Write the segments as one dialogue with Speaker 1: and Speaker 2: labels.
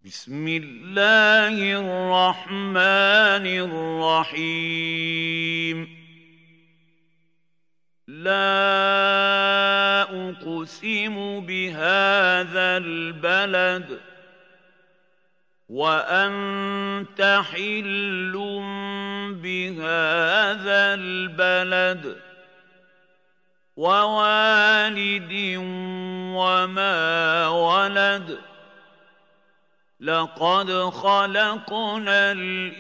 Speaker 1: بسم الله الرحمن الرحيم لا أقسم بهذا البلد وأنت حل بهذا البلد ووالد وما ولد لقد خلقنا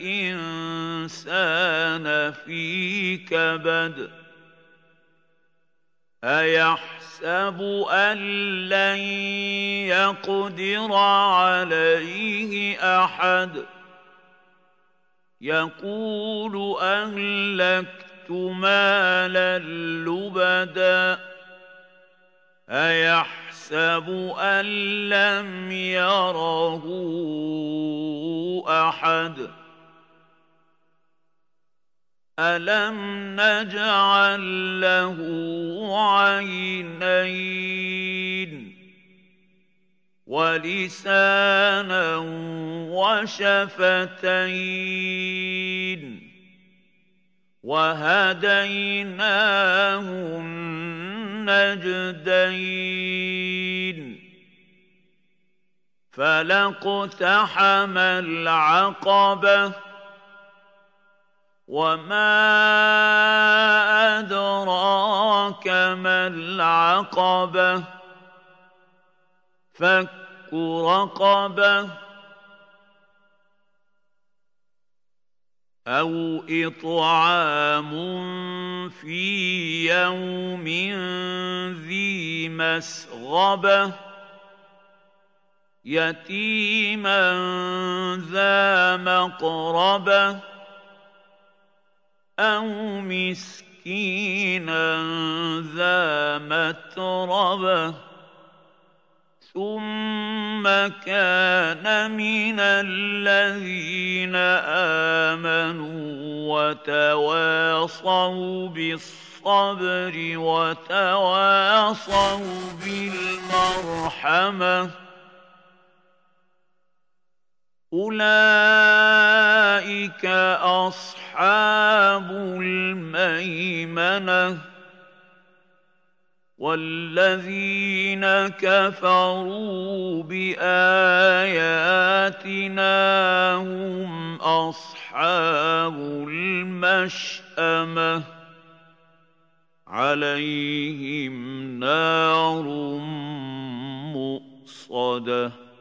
Speaker 1: الإنسان في كبد أيحسب أن لن يقدر عليه أحد يقول أهلكت مالا لبدا أيحسب أن لم يره أحد ألم نجعل له عينين ولسانا وشفتين وهديناه النجدين فلاقتحم العقبة وما أدراك ما العقبة فك رقبة أو إطعام في يوم ذي مسغبة يتيما ذا مقربة أو مسكينا ذا متربة ثم كان من الذين آمنوا وتواصوا بالصبر وتواصوا بالمرحمة أولئك أصحاب الميمنة والذين كفروا بآياتنا هم أصحاب المشأمة عليهم نار مؤصدة